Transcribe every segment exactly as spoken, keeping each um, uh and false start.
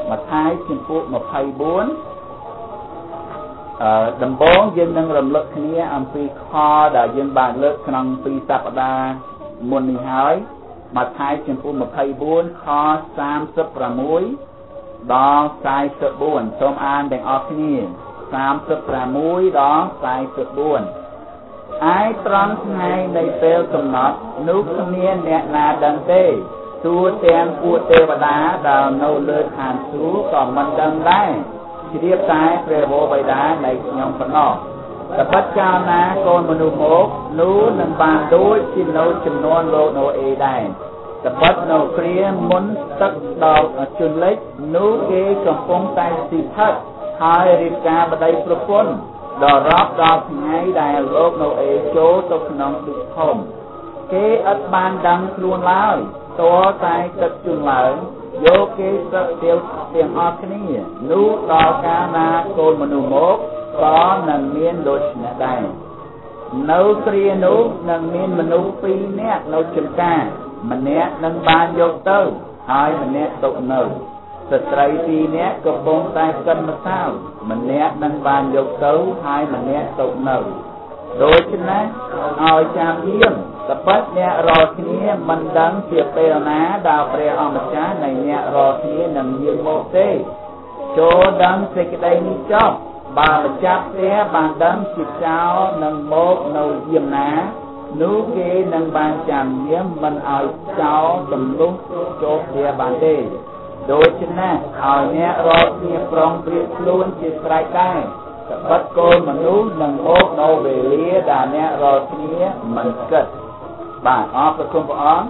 mà thái chim phút một thầy bốn đầm bốn dân nâng rầm lực kia âm phi kho đã dân bàn lực khăn phi sạp đa muôn nì hói mà thái chim phút một thầy bốn kho sam sấp ra muối đó sai sấp buồn tôm an đèn ọc kia sam sấp ra muối đó sai sấp buồn ai trăng ngày đầy têu cầm nọt nút niên nẹ nà đằng tê tu tem của tê và đá đào nâu lơ hàn sú còn mình đằng đáy chỉ điệp trái về vô bày đá này nhóm phần nọ tập bắt chào ná con manu mốt nú nâng bàn đối xin nấu chùm non lô nô ê đài tập bắt nô kria muốn tất đọc chùn lếch nú ghê cầm phong tay xì thất hai rịp ca bà đây pro phôn đò rắp đọc ngay đài lộp nô ê chố tục nông được thông kế ất ban đăng luôn lái tố tay tất chùn lợi vô kế tất tiêu tiền ọc ní nú đò ca na côn manu mốt có nâng miên đột nè đài nấu kria nú nâng miên manu phi nét nấu chùm ca mình nét nâng ban vô tơ hai mình nét tục nâu sật trầy phi nét có bông tay cân mà sao mình nét nâng ban vô tơ hai mình nét tục nâu đôi chân nè hỏi chàm yếm tập bắt nè rò kia mình đăng tiệp bê ná đào bè ong mà chá này nè rò kia nâng yếm mô tê chô đăng xe cái đây ní chóc bà mà chắp xe bàn đăng chịp cháo nâng mốt nâu yếm ná nú ghê nâng bàn chàm yếm mình hỏi cháu tùm lúc chốt kia bàn tê đôi chân nè hỏi nè rò kia prong priết luôn chì sài tay bắt côn mà nú nâng mốt nâu về lía đà nè rò kia mình cất bà ốp là không có ốm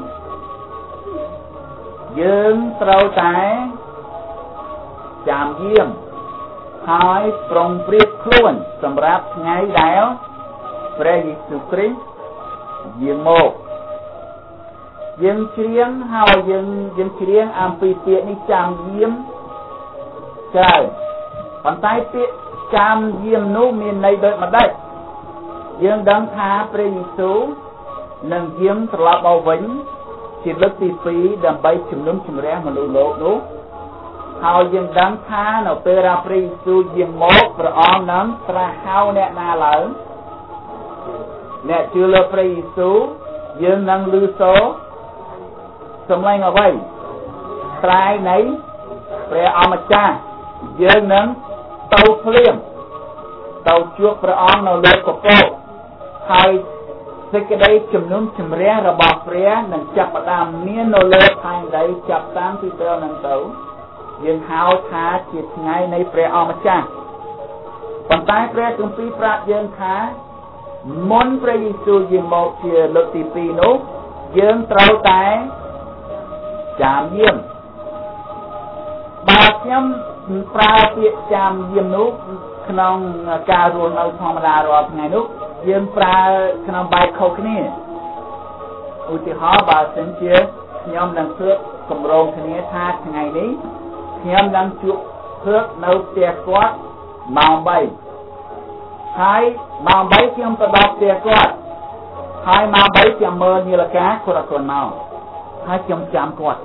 dương trâu trái chàm yếm hỏi prong priết luôn xâm rạp ngay đáyព្រះយេស៊ូវគ្រីស្ទយាងមកយើងច្រៀងហើយយើងយើងច្រៀងអំពីពាក្យនេះចាំយាមច្រើនប៉ុន្តែពាក្យចាំយាមនោះមានន័យដូចម្ដេចយើងដឹងថាព្រះយេស៊ូវនឹងយាងត្រឡប់មកវិញជាលើកទីពីរដើម្បីជំនុំជម្រះមនុស្សលោកនោះហើយយើងដឹងថានៅពេលដែលព្រះយេស៊ូវយាងមកព្រះអង្គនឹងត្រាស់ហៅអ្នកណាឡើងអ្នកជឿលើព្រះយេស៊ូវយើងនឹងឮសូរសំឡេងអ្វីត្រែនៃព្រះអម្ចាស់យើងនឹងទៅភ្លាមទៅជួបព្រះអង្គនៅលើកពកហើយសេចក្តីជំនុំជម្រះរបស់ព្រះនឹងចាប់ផ្ដើមមាននៅលើផែនដីចាប់តាំងពីពេលហ្នឹងទៅយើងហៅថាជាថ្ងៃនៃព្រះអម្ចាស់ប៉ុន្តែព្រះគម្ពីរប្រាប់យើងថាមុនព្រះយេស៊ូវយាងមកជាលើកទីពីរនោះយើងត្រូវតែចាំយាមបើខ្ញុំប្រើពាក្យចាំយាមនោះក្នុងការរស់នៅធម្មតារាល់ថ្ងៃនោះយើងប្រើក្នុងបែបខុសគ្នាឧទាហរណ៍បើសិនជាខ្ញុំនឹងធ្វើកម្រងគ្នាថាថ្ងៃនេះខ្ញុំនឹងជួបធ្វើនៅផ្ទះគាត់ម៉ោងបីហើយម៉ោងបីខ្ញុំទៅដល់ផ្ទះគាត់ហើយម៉ោងបីខ្ញុំមើលនាឡិកាគាត់អត់ទាន់មកហើយខ្ញុំចាំគាត់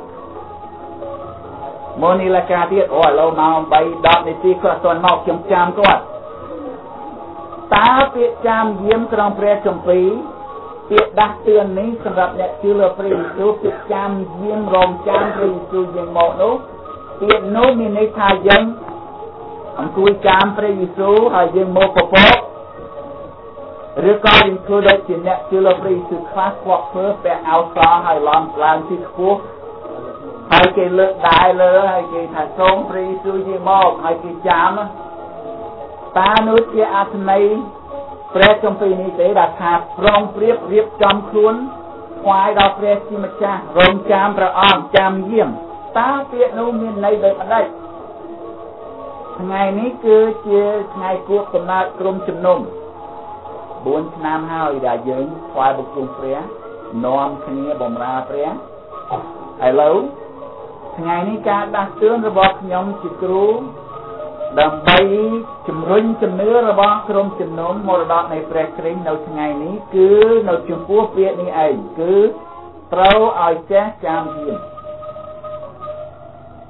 មើលនាឡិកាទៀតអូឥឡូវម៉ោងបីដប់នាទីគាត់អត់ទាន់មកខ្ញុំចាំគាត់តើពាក្យចាំយាមក្នុងព្រះគម្ពីរពាក្យដាស់តឿននេះសម្រាប់អ្នកជឿលើព្រះយេស៊ូវពាក្យចាំយាមរងចាំព្រះយេស៊ូវយាងមកនោះពាក្យនោះមានន័យថាយើងអង្គុយចាំព្រះយេស៊ូវហើយយើងមកពពកឬក៏យើងធ្វើដូចជាអ្នកជឿលើព្រះយេស៊ូវខ្លះខ្វក់ធ្វើពាក់អាវសហើយឡំឡើងទីខ្ពស់ហើយគេលើកដៃលើហើយគេថាសូមព្រះយេស៊ូវយាងមកហើយគេចាំតើនោះជាអត្ថន័យព្រះគម្ពីរនេះទេដែលថាប្រងព្រៀបរៀបចំខ្លួនថ្វាយដល់ព្រះជាម្ចាស់រងចាំព្រះអង្គចាំយាមតើពាក្យនោះមានន័យដូចម្ដេចថ្ងៃនេះគឺជាថ្ងៃគួបកំណើតក្រុមជំនុំបួនឆ្នាំហើយដែលយើងថ្វាយបង្គំព្រះនាំគ្នាបម្រើព្រះឥឡូវថ្ងៃនេះការដាស់តឿនរបស់ខ្ញុំជាគ្រូដើម្បីជំរុញជំនឿរបស់ក្រុមជំនុំមរតកនៃព្រះគ្រីស្ទនៅថ្ងៃនេះគឺនៅចំពោះពាក្យនេះឯងគឺត្រូវឲ្យចេះចាំយាម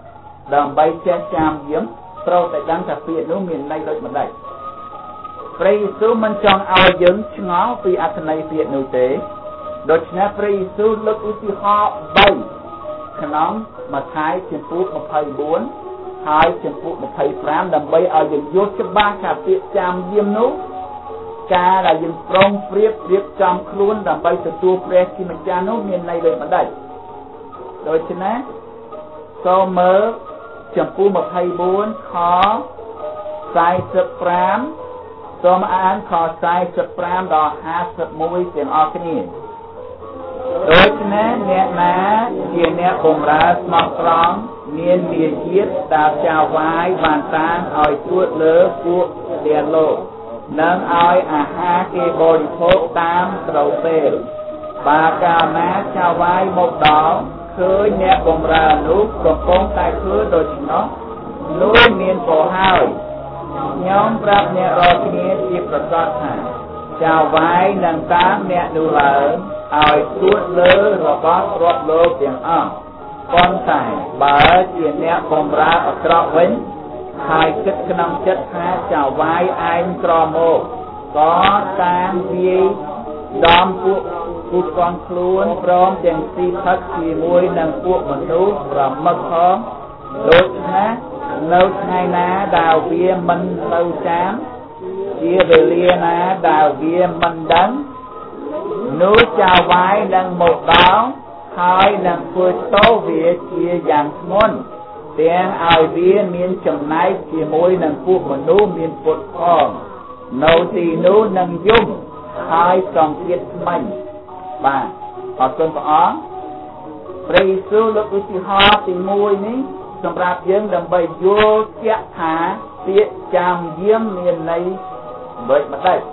ដើម្បីចេះចាំយាមត្រូវតែដឹងថាពាក្យនោះមានន័យដូចម្ដេចព្រះយេស៊ូវមិនចង់ឲ្យយើងឆ្ងល់ពីអត្ថន័យពាក្យនោះទេដូច្នេះព្រះយេស៊ូវលើកឧទាហរណ៍បីក្នុងម៉ាថាយជំពូកម្ភៃបួនហើយជំពូកម្ភៃប្រាំដើម្បីឲ្យយើងយល់ច្បាស់ថាពាក្យចាំយាមនោះការដែលយើងប្រុងប្រៀបរៀបចំខ្លួនដើម្បីទទួលព្រះជាម្ចាស់នោះមានន័យដូចម្ដេចដូច្នេះសូមមើលជំពូកម្ភៃបួនខសែសិបប្រាំសូមអានខសែសិបប្រាំដល់ហាសិបមួយទាំងអស់គ្នាដូច្នេះអ្នកណាជាអ្នកបម្រើស្មោះត្រង់មានមារយាទដែលចៅវាយបានតាំងឲ្យទួតលើពួកលាលោកនិងឲ្យអាហារគេបរិភោគតាមត្រូវពេលបើកាលណាចៅវាយមកដល់ឃើញអ្នកបម្រើនោះកំពុងតែធ្វើដូច្នោះនោះមានពរហើយខ្ញុំប្រាប់អ្នករាល់គ្នាជាប្រកាសថាចៅវាយនឹងតាមអ្នកនោះឡើងឲ្យទួតលើរបស់ទ្រព្យលោកទាំងអស់ប៉ុន្តែបើជាអ្នកបម្រើអាក្រក់វិញហើយគិតក្នុងចិត្តថាចៅវាយឯងក្រមកក៏តាមវាយដំពួកពួកកងខ្លួនព្រមទាំងស៊ីផឹកជាមួយនឹងពួកមនុស្សប្រមឹកផងដូច្នេះនៅថ្ងៃណាដែលវាមិននៅចាំជាវេលាណាដែលវាមិនដឹងនោះចៅវាយនឹងមកដល់ហើយនឹងធ្វើតោវាជាយ៉ាងធ្ងន់ទាំងឲ្យវាមានចំណែកជាមួយនឹងពួកមនុស្សមានពុតផងនៅទីនោះនឹងយំហើយសង្កេតថ្មីបាទអរគុណព្រះអង្គព្រះយេស៊ូវលើកឧទាហរណ៍ទីមួយនេះសម្រាប់យើងដើម្បីយល់ជាក់ថាពាក្យចាំយាមមានន័យដូចម្ដេច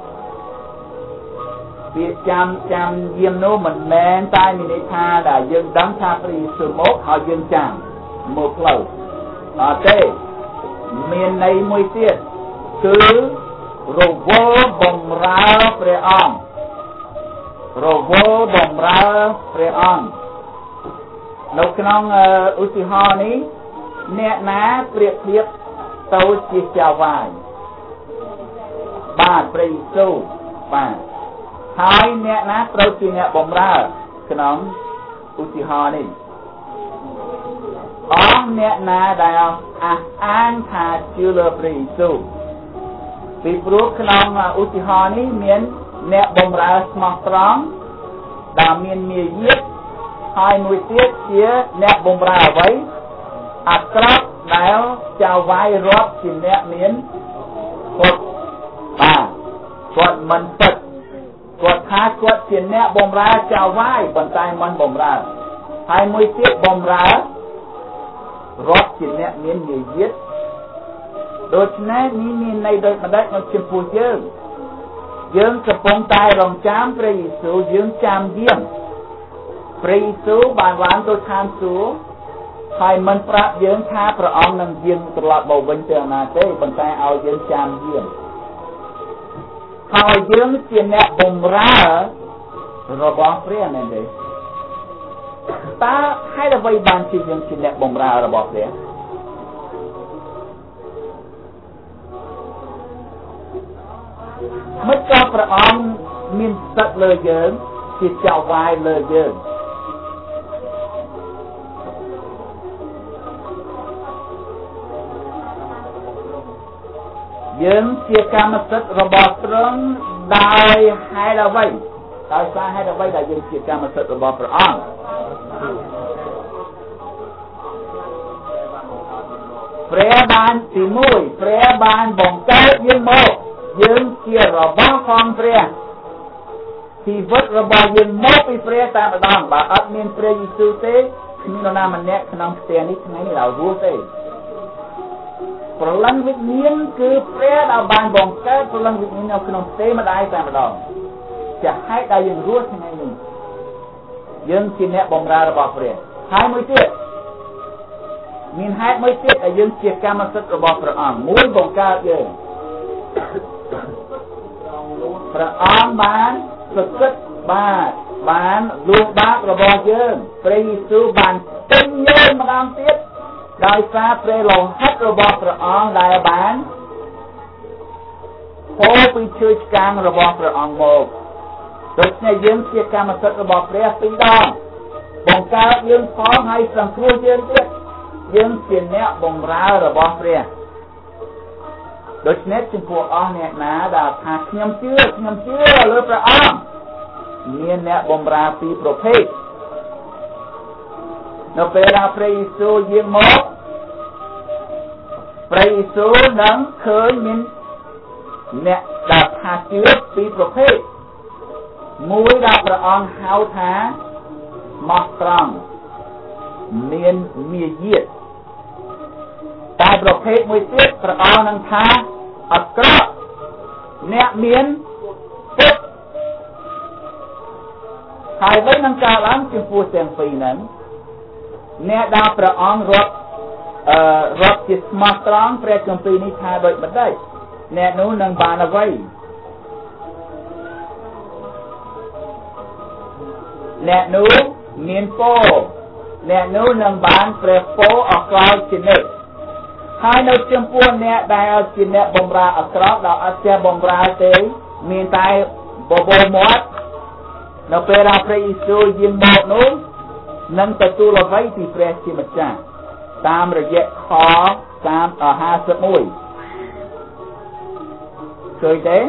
ពាក្យចាំចាំយាមនោះមិនមែនតែមានន័យថាដែលយើងដឹងថាព្រះយេស៊ូវមកហើយយើងចាំមកផ្លូវអត់ទេមានន័យមួយទៀតគឺរវល់បំរើព្រះអង្គរវល់បំរើព្រះអង្គនៅក្នុងឧទាហរណ៍នេះអ្នកណាប្រៀបធៀបទៅជាចៅវាយបាទព្រះយេស៊ូវបាទហើយអ្នកណាត្រូវជាអ្នកបម្រើក្នុងឧទាហរណ៍នេះអស់អ្នកណាដែលអះអាងថាជឿលើព្រះយេស៊ូវពីព្រោះក្នុងឧទាហរណ៍នេះមានអ្នកបម្រើស្មោះត្រង់ដែលមានមារយាទហើយមួយទៀតជាអ្នកបម្រើអ្វីអាក្រក់ដែលចៅវាយរាប់ជាអ្នកមានពុតបាទគាត់មិនពិតគាត់ថាគាត់ជាអ្នកបម្រើចៅវាយប៉ុន្តែមិនបម្រើហើយមួយទៀតបម្រើរាប់ជាអ្នកមានមារយាទដូច្នេះនេះមានន័យដូចម្ដេចនៅចំពោះយើងយើងកំពុងតែរងចាំព្រះយេស៊ូវយើងចាំយាមព្រះយេស៊ូវបានឡើងទៅឋានសួគ៌ហើយមិនប្រាប់យើងថាព្រះអង្គនឹងយាងត្រឡប់មកវិញទៅណាទេប៉ុន្តែឲ្យយើងចាំយាមហើយយើងជាអ្នកបម្រើរបស់ព្រះមែនទេតើហេតុអ្វីបានជាយើងជាអ្នកបម្រើរបស់ព្រះមិនក៏ព្រះអង្គមានសិទ្ធិលើយើងជាចៅវាយលើយើងយើងជាកម្មសិទ្ធិរបស់ទ្រង់ដោយហេតុអ្វីដោយសារហេតុអ្វីដែលយើងជាកម្មសិទ្ធិរបស់ព្រះអង្គព្រះបានទីមួយព្រះបានបង្កើតយើងមកយើងជារបស់ของព្រះជីវិតរបស់យើងមកពីព្រះតែម្ដងបើអត់មានព្រះយេស៊ូវទេគ្មាននរណាម្នាក់ក្នុងផ្ទះនេះថ្ងៃនេះដល់រស់ទេព្រលឹងវិញ្ញាណគឺព្រះដែលបានបង្កើតព្រលឹងវិញ្ញាណនៅក្នុងផ្ទៃម្ដាយតែម្ដងចាហេតុដែលយើងរស់ថ្ងៃនេះយើងជាអ្នកបម្រើរបស់ព្រះហើយមួយទៀតមានហេតុមួយទៀតដែលយើងជាកម្មសិទ្ធិរបស់ព្រះអង្គមួយបង្កើតយើងព្រះអង្គបានសក្តិបាទបានលួងបាបរបស់យើងព្រះយេស៊ូវបានទិញយើងម្ដងទៀតដោយសារព្រះលោហិតរបស់ព្រះអង្គដែលបានហូរពីឈើឆ្កាងរបស់ព្រះអង្គមកដូច្នេះយើងជាកម្មសិទ្ធិរបស់ព្រះពីរដងបង្កើតយើងផងហើយសង្គ្រោះយើងទៀតយើងជាអ្នកបម្រើរបស់ព្រះដូច្នេះចំពោះអស់អ្នកណាដែលថាខ្ញុំជឿខ្ញុំជឿលើព្រះអង្គមានអ្នកបម្រើពីរប្រភេទនៅពេលដែលព្រះយេស៊ូវយាងមកព្រះយេស៊ូវនឹងឃើញមានអ្នកដែលថាជឿពីរប្រភេទមួយដែលព្រះអង្គហៅថាស្មោះត្រង់មានមារយាទតែប្រភេទមួយទៀតព្រះអង្គនឹងថាអាក្រក់អ្នកមានពុតហើយវិញនឹងកើតឡើងចំពោះទាំងពីរហ្នឹងអ្នកដែលព្រះអង្គរត់អឺរត់ជាស្មោះត្រង់ព្រះគម្ពីរនេះថាដូចម្ដេចអ្នកនោះនឹងបានអ្វីអ្នកនោះមានពរអ្នកនោះនឹងបានព្រះពរអក្រោយជានិច្ចហើយនៅចំពោះអ្នកដែលជាអ្នកបម្រើអាក្រក់ដែលអត់ចេះបម្រើទេមានតែបបោមាត់នៅពេលដែលព្រះយេស៊ូវយាងមកនោះនឹងទទួលអ្វីពីព្រះជាម្ចាស់តាមរយៈខតាមห้าสิบเอ็ดឃើញទេ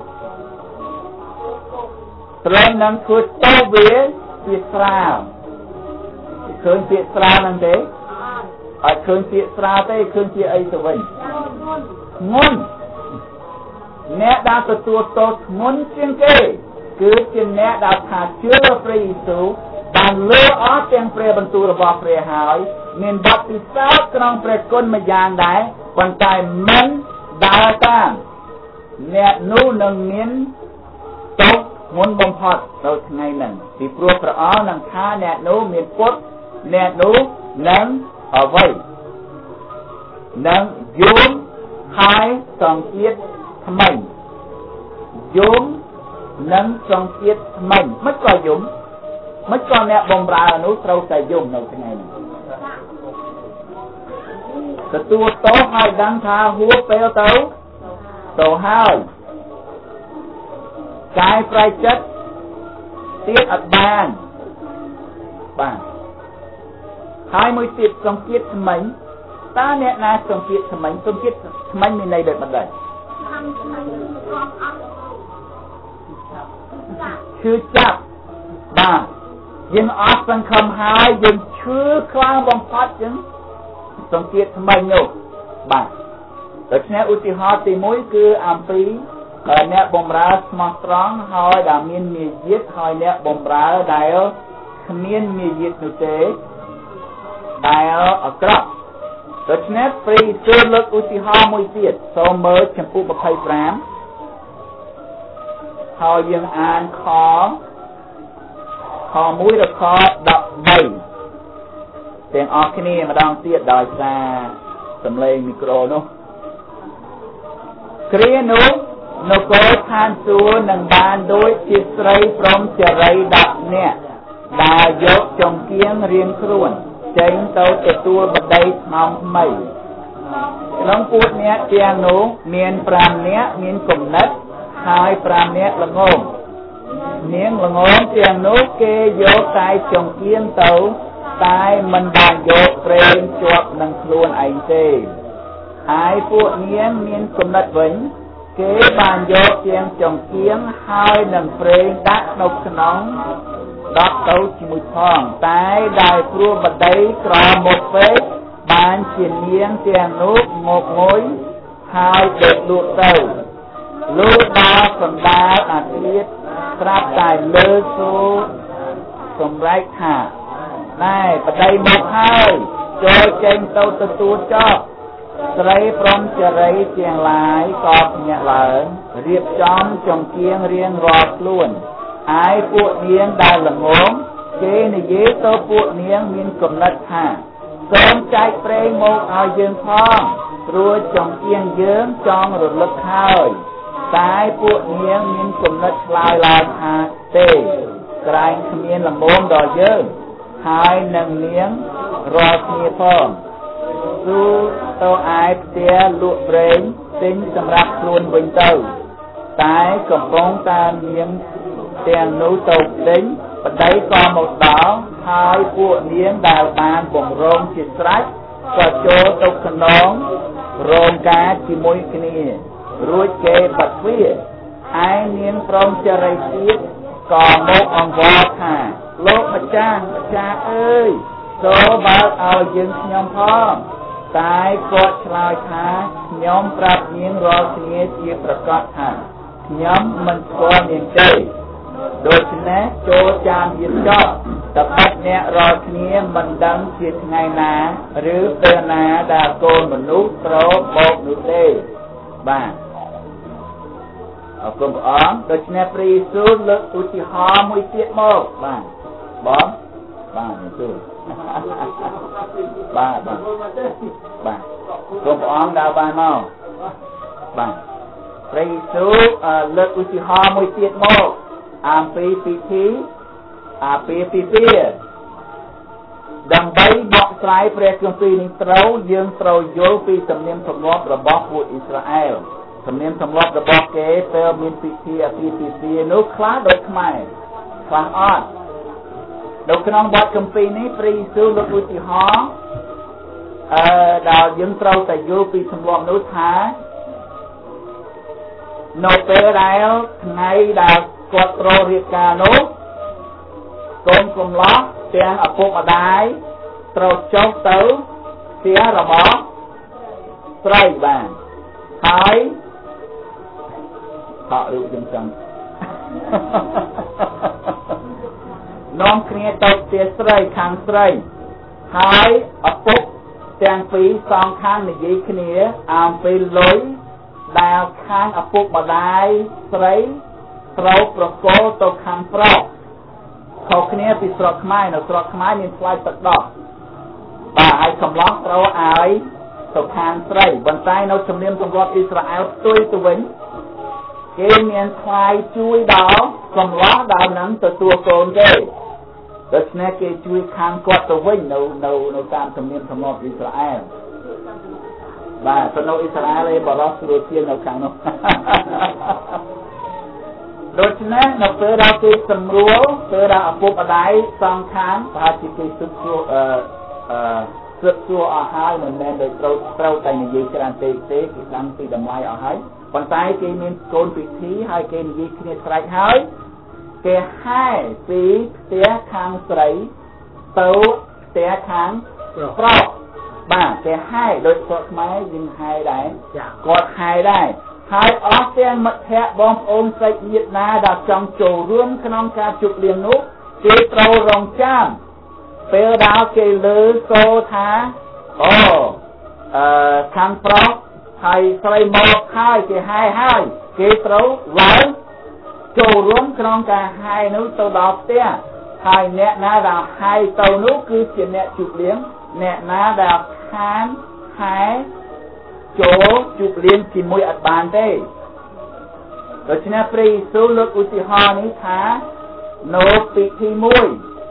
ត្រង់នឹងធ្វើតោវាជាស្រាលឃើញពាក្យស្រាលហ្នឹងទេអត់ឃើញពាក្យស្រាលទេឃើញជាអីទៅវិញធ្ងន់អ្នកដែលទទួលទោសធ្ងន់ជាងគេគឺជាអ្នកដែលថាជឿព្រះយេស៊ូវបានលើអស់ទាំងព្រះបន្ទូលរបស់ព្រះហើយមានបទពិសោធន៍ក្នុងព្រះគុណមួយយ៉ាងដែរប៉ុន្តែមិនដើរតាមអ្នកនោះនឹងមានទោសធ្ងន់បំផុតនៅថ្ងៃហ្នឹងពីព្រោះព្រះអង្គនឹងថាអ្នកនោះមានពុតអ្នកនោះនឹងអ្វីនឹងយំហើយសង្កេតថ្មីយំនឹងសង្កេតថ្មីមិនក៏យំមិនក៏អ្នកបម្រើនោះត្រូវតែយំនៅថ្ងៃនេះទទួលទោសហើយដឹងថាហួសពេលទៅទៅហើយកាយប្រៃចិត្តទៀតអត់បានបាទហើយមួយទៀតសង្កេតថ្មីតើអ្នកណាសង្កេតថ្មីសង្កេតថ្មីមានន័យដូចម្ដេចឈឺចាប់បាទយើងអត់សង្ឃឹមហើយយើងឈឺខ្លាំងបំផុតចឹងសង្កេតថ្មីនោះបាទដូច្នេះឧទាហរណ៍ទីមួយគឺអំពីអ្នកបម្រើស្មោះត្រង់ហើយដែលមានមារយាទហើយអ្នកបម្រើដែលគ្មានមារយាទនោះទេដែលអាក្រក់ដូច្នេះព្រះយេស៊ូវលើកឧទាហរណ៍មួយទៀតសូមមើលចំពោះยี่สิบห้าហើយយើងអានខខមួយដល់ខสิบสามទាំងអស់គ្នាម្ដងទៀតដោយសារសំឡេងមីក្រូនោះគ្រានោះនគរឋានសួគ៌នឹងបានដូចជាស្រីព្រមចរីដប់នាក់ដែលយកចង្គៀងរៀងខ្លួនចេញទៅទទួលបដីថ្នមថ្មីក្នុងពួកអ្នកទាំងនោះមានប្រាំនាក់មានគំនិតហើយប្រាំនាក់ល្ងងនាងល្ងងទាំងនោះគេយកតែចង្គៀងទៅតែមិនបានយកប្រេងជាប់នឹងខ្លួនឯងទេហើយពួកនាងមានគំនិតវិញគេបានយកទាំងចង្គៀងហើយនឹងប្រេងដាក់នៅក្នុងដកទៅជាមួយផងតែដែលព្រោះបដីក្រមកពេកបានជានាងទាំងនោះងប់ងុយហើយដេកលក់ទៅលុះដល់សម្ដាលអាទិត្យស្រាប់តែលើសូរសម្រែកថាណែបដីមកហើយចូលចេញទៅទទួលចោលស្រីព្រមចរីទាំងឡាយក៏ភ្ញាក់ឡើងរៀបចំចង្គៀងរៀងរាល់ខ្លួនហើយពួកនាងដែលល្ងងគេនិយាយទៅពួកនាងមានគំនិតថាសូមចែកប្រេងមកឲ្យយើងផងព្រោះចង្គៀងយើងចង់រលឹកហើយតែពួកនាងមានគំនិតឆ្លើយឡើងថាទេក្រែងគ្មានល្មមដល់យើងហើយនឹងនាងរាល់គ្នាផងស៊ូតើឯផ្ទះលក់ប្រេងទិញសម្រាប់ខ្លួនវិញទៅតែកំពុងតែមានទាំងនោះទៅទិញប្តីក៏មកដល់ហើយពួកនាងដែលបានបង្រងជាស្រេចក៏ចូលទៅក្នុងរោងការជាមួយគ្នារួចគេបាត់វាឯនាងព្រមចរិយទៀតក៏មកអង្វរថាលោកម្ចាស់ម្ចាស់អើយសូមបើកឲ្យយើងខ្ញុំផងតែគាត់ឆ្លើយថាខ្ញុំប្រាប់នាងរាល់គ្នាជាប្រកាសថាខ្ញុំមិនស្គាល់នាងទេដូច្នេះចូលចាំយានចប់តែបាច់អ្នករាល់គ្នាមិនដឹងជាថ្ងៃណាឬពេលណាដែលកូនមនុស្សត្រូវបោកនោះទេបាទអរគុណព្រះអង្គដូច្នេះព្រះយេស៊ូវលើកឧទាហរណ៍មួយទៀតមកបាទបងបាទយេស៊ូវបាទបាទបាទគុំព្រះអង្គដើរបានមកបាទព្រះយេស៊ូវលើកឧទាហរណ៍មួយទៀតមកអំពីពិធីអាពាហ៍ពិពាហ៍ដើម្បីបកស្រាយព្រះគម្ពីរនេះត្រូវយើងត្រូវយល់ពីទំនៀមទម្លាប់របស់ពួកអ៊ីស្រាអែលទំនៀមទម្លាប់របស់គេពេលមានពិធីអាពាហ៍ពិពាហ៍នោះខ្លះដូចខ្មែរខ្លះអត់នៅក្នុងបទគម្ពីរនេះព្រះយេស៊ូវលើកឧទាហរណ៍អឺដែលយើងត្រូវតែយល់ពីទម្លាប់នោះថានៅពេលដែលថ្ងៃដែលគាត់ត្រូវរៀបការនោះកូនកំឡោះទាំងឪពុកម្ដាយត្រូវចុះទៅផ្ទះរបស់ស្រីបានហើយថតរូបយើងចឹងនាំគ្នាទៅផ្ទះស្រីខាងស្រីហើយឪពុកទាំងពីរសងខាងនិយាយគ្នាអំពីលុយដែលខាងឪពុកម្ដាយស្រីត្រូវប្រកល់ទៅខាងប្រុសខុសគ្នាពីស្រុកខ្មែរនៅស្រុកខ្មែរមានថ្លៃទឹកដោះបាទហើយកំឡោះត្រូវឲ្យទៅខាងស្រីប៉ុន្តែនៅជំនាញទម្លាប់អ៊ីស្រាអែលផ្ទុយទៅវិញគេមានថ្លៃជួយដល់កំឡោះដែលនឹងទទួលកូនគេដូច្នេះគេជួយខាងគាត់ទៅវិញនៅនៅនៅតាមជំនាញទម្លាប់អ៊ីស្រាអែលបាទទៅនៅអ៊ីស្រាអែលឯបរោះស្រួលជាងនៅខាងនោះដូច្នេះនៅពេលដែលគេសម្រួលពេលដែលឪពុកម្ដាយសងខាងប្រហែលជាគេស៊ឹកសួរអឺអឺស៊ឹកសួរអស់ហើយមិនមែនដោយត្រូវត្រូវតែនិយាយច្រើនពេកទេគេដឹងពីតម្លៃអស់ហើយប៉ុន្តែគេមានកូនពិធីហើយគេនិយាយគ្នាស្រេចហើយគេហែពីផ្ទះខាងស្រីទៅផ្ទះខាងប្រុសបាទគេហែដោយស្រុកខ្មែរយើងហែដែរគាត់ហែដែរហើយអស់ទាំងមិត្តភ័ក្តិបងប្អូនសាច់ញាតិណាដែលចង់ចូលរួមក្នុងការជប់លៀងនោះគេត្រូវរងចាំពេលដែលគេលើសូថាអូអឺខាងប្រុសហើយស្រីមកហើយគេហែហើយគេត្រូវឡើងចូលរួមក្នុងការហែនោះទៅដល់ផ្ទះហើយអ្នកណាដែលហែទៅនោះគឺជាអ្នកជប់លៀងអ្នកណាដែលខានហែចូលជប់លៀងជាមួយអត់បានទេដូច្នេះព្រះយេស៊ូវលើកឧទាហរណ៍នេះថានៅពិធីមួយ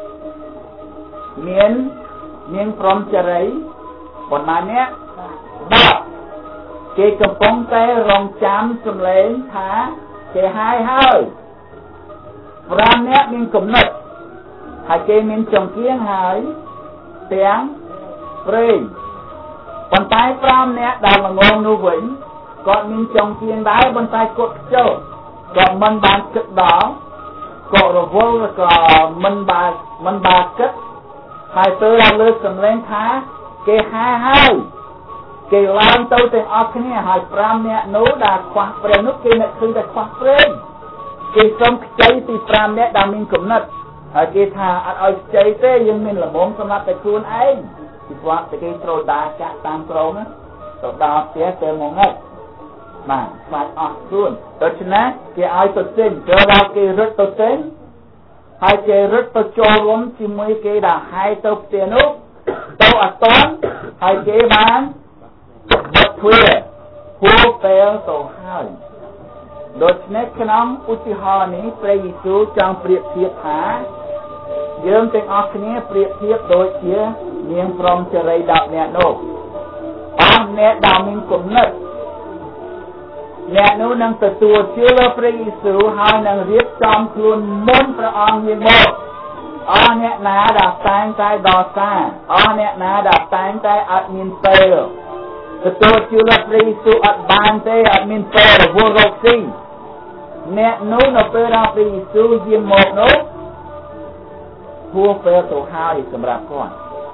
មាននាងព្រហ្មចារីប៉ុន្មានអ្នកដប់គេកំពុងតែរងចាំសម្លេងថាគេហាយហើយប្រាំអ្នកមានគំនិតហើយគេមានចង្កៀងហើយទាំងព្រេងប៉ុន្តែប្រាំអ្នកដែលល្ងងនោះវិញគាត់មានចង្កៀងដែរប៉ុន្តែគាត់ខ្ជិលគាត់មិនបានគិតដល់គាត់រវល់ក៏មិនបានមិនបានគិតហើយទៅដល់លើសម្លេងថាគេហាហើយគេឡើងទៅទាំងអស់គ្នាហើយប្រាំអ្នកនោះដែលខ្វះព្រេងនោះគេនឹកឃើញតែខ្វះព្រេងគេសុំខ្ចីពីប្រាំអ្នកដែលមានគំនិតហើយគេថាអត់ឲ្យខ្ចីទេយើងមានល្មមសម្រាប់តែខ្លួនឯងពីព្រោះតែគេត្រូវដាចាក់តាមក្រុងទៅដល់ផ្ទះទៅមកហ្នឹងបាទខ្លាចអស់ខ្លួនដូច្នេះគេឲ្យទៅទិញទៅដល់គេរត់ទៅទិញហើយគេរត់ទៅចូលរួមជាមួយគេដែលហែទៅផ្ទះនោះទៅអត់តន់ហើយគេបានបត់ទ្វារហួរពេលទៅហើយដូច្នេះក្នុងឧទាហរណ៍នេះព្រះយេស៊ូវចង់ប្រៀបធៀបថាយើងទាំងអស់គ្នាប្រៀបធៀបដូចជានាងព្រហ្មចារីដប់អ្នកនោះអស់អ្នកដែលមានគំនិតអ្នកនោះនឹងទទួលជឿលើព្រះយេស៊ូវហើយនឹងរៀបចំខ្លួនមុនព្រះអង្គយាងមកអស់អ្នកណាដែលតែងតែដោះសារអស់អ្នកណាដែលតែងតែអត់មានពេលទទួលជឿលើព្រះយេស៊ូវអត់បានទេអត់មានពេលរវល់រកស៊ីអ្នកនោះនៅពេលដែលព្រះយេស៊ូវយាងមកនោះហួសពេលទៅហើយសម្រាប់គាត់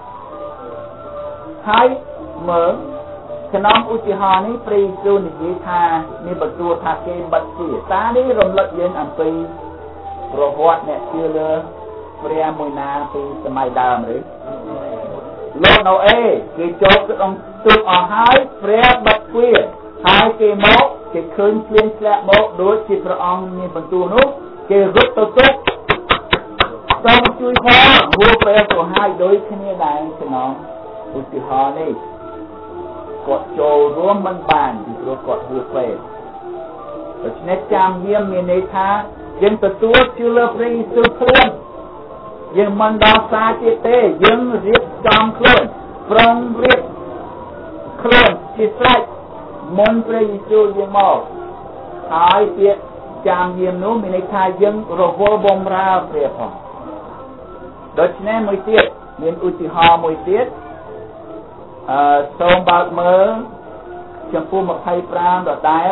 ហើយមើលក្នុងឧទាហរណ៍នេះព្រះយេស៊ូវនិយាយថាមានបន្ទូលថាគេបិទទ្វារតានេះរំលឹកយើងអំពីប្រវត្តិអ្នកជឿលើព្រះមួយណាពីសម័យដើមឬលោកណូអេគេចូលក្នុងទូកអស់ហើយព្រះបិទទ្វារហើយគេមកគេឃើញភ្លៀងធ្លាក់មកដូចជាព្រះអង្គមានបន្ទូលនោះគេរត់ទៅទូកសូមជួយផងហួសពេលទៅហើយដូចគ្នាដែរក្នុងឧទាហរណ៍នេះគាត់ចូលរួមមិនបានពីព្រោះគាត់ហួសពេលដូច្នេះចាំយាមមានន័យថាយើងទទួលជឿលើព្រះយេស៊ូវភ្លាមយើងមិនដល់សារទៀតទេយើងរៀបចំខ្លួនប្រុងរៀបខ្លួនជាស្រេចមុនព្រះយេស៊ូវយាងមកហើយពាក្យចាំយាមនោះមានន័យថាយើងរវល់បំរើព្រះផងដូច្នេះមួយទៀតមានឧទាហរណ៍មួយទៀតអឺសូមបើកមើលចំពោះម្ភៃប្រាំដដែល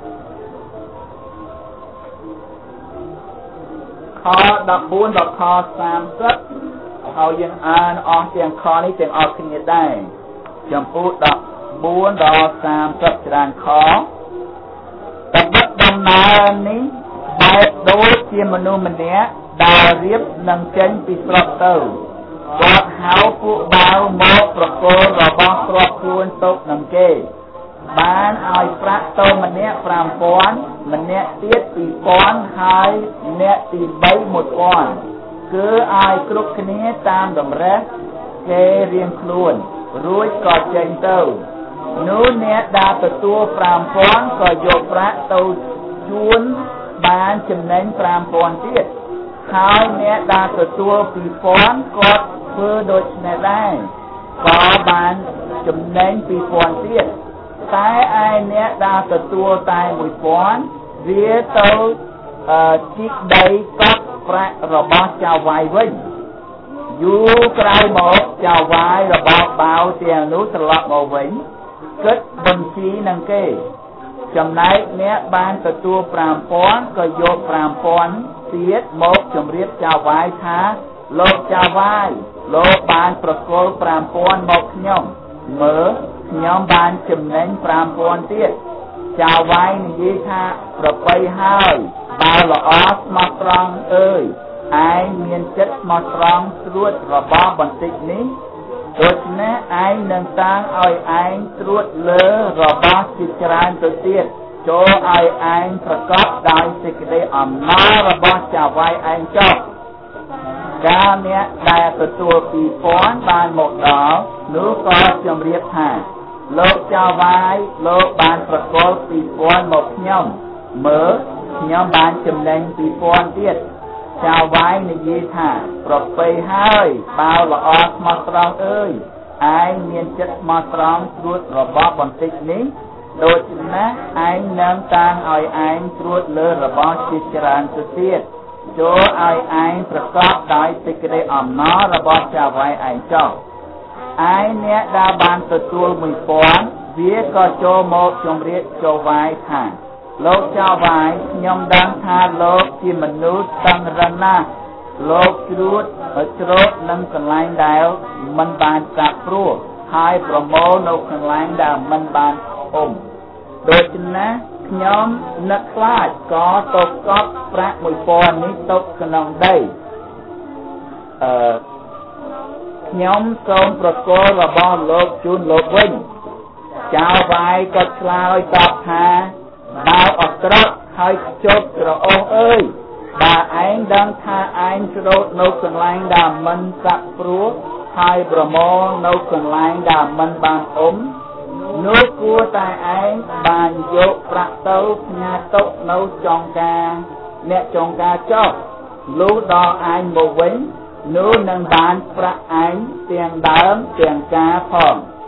ខដប់បួនដល់ខសាមសិបហើយយើងអានអស់ទាំងខនេះទាំងអស់គ្នាដែរចំពោះដប់បួនដល់សាមសិបច្រើនខតបិតដំណើរនេះបែបដូចជាមនុស្សម្នាក់ដែលរៀបនឹងចេញពីស្រុកទៅគាត់ហៅពួកបាវមកប្រគល់របស់គ្រាប់ខ្លួនទុកនឹងគេបានឲ្យប្រាក់ទៅម្នាក់ ប្រាំពាន់ ម្នាក់ទៀត ពីរពាន់ ហើយអ្នកទីបី មួយពាន់ គឺឲ្យគ្រប់គ្នាតាមតម្រេះគេរៀងខ្លួនរួចក៏ចេញទៅនោះអ្នកដែលទទួល ប្រាំពាន់ ក៏យកប្រាក់ទៅជួនបានចំណេញ ប្រាំពាន់ ទៀតហើយអ្នកដែលទទួល ពីរពាន់ គាត់ធ្វើដូចនេះដែរក៏បានចំណេញ ពីរពាន់ ទៀតតែឯអ្នកដែលទទួលតែមួយពាន់វាទៅជីកដីកប់ប្រាក់របស់ចៅវាយវិញយូរក្រោយមកចៅវាយរបស់បាវទាំងនោះត្រឡប់មកវិញគិតបញ្ជីនឹងគេចំណែកអ្នកបានទទួលប្រាំពាន់ក៏យកប្រាំពាន់ទៀតមកជម្រាបចៅវាយថាលោកចៅវាយលោកបានប្រគល់ប្រាំពាន់មកខ្ញុំមើលខ្ញុំបានចំណេញប្រាំពាន់ទៀតចៅវាយនិយាយថាប្របីហើយបើល្អស្មោះត្រង់អើយឯងមានចិត្តស្មោះត្រង់ត្រួតរបស់បន្តិចនេះដូច្នេះឯងនឹងតាំងឲ្យឯងត្រួតលើរបស់ជាច្រើនទៅទៀតចូលឲ្យឯងប្រកបដោយសេចក្តីអំណររបស់ចៅវាយឯងចុះកាលអ្នកដែលទទួលពីរពាន់បានមកដល់នោះក៏ជម្រាបថាលោកចៅវាយលោកបានប្រគល់ពីរពាន់មកខ្ញុំមើលខ្ញុំបានចំណេញពីរពាន់ទៀតចៅវាយនិយាយថាប្របីហើយបើល្អស្មោះត្រង់អើយឯងមានចិត្តស្មោះត្រង់ត្រួតរបស់បន្តិចនេះដូច្នេះឯងនឹងតាំងឲ្យឯងត្រួតលើរបស់ជាច្រើនទៅទៀតចូលឲ្យឯងប្រកបដោយសេចក្តីអំណររបស់ចៅវាយឯងចុះឯអ្នកដែលបានទទួលមួយពាន់វាក៏ចូលមកជម្រាបចៅវាយថាលោកចៅវាយខ្ញុំដឹងថាលោកជាមនុស្សតឹងរឹងណាស់លោកជ្រួតជ្រោតនឹងកន្លែងដែលមិនបានកាប់ព្រោះហើយប្រមូលនៅកន្លែងដែលមិនបានអុំដូច្នេះខ្ញុំនឹកខ្លាចក៏ទៅកប់ប្រាក់មួយពាន់នេះទុកក្នុងដីអឺខ្ញុំសូមប្រគល់របស់លោកជូនលោកវិញចៅវាយក៏ឆ្លើយតបថាបើអក្រក់ហើយខ្ជប់ក្រអូសអើយបើឯងដឹងថាឯងច្រូតនៅកន្លែងដែលមិនសាក់ព្រោះហើយប្រមូលនៅកន្លែងដែលមិនបានអុំនោះគួរតែឯងបានយកប្រាក់ទៅផ្ញើទុកនៅចុងការអ្នកចុងការចុះលុះដល់ឯងមកវិញនោះនឹងបានប្រាក់ឯងទាំងដើមទាំងការផង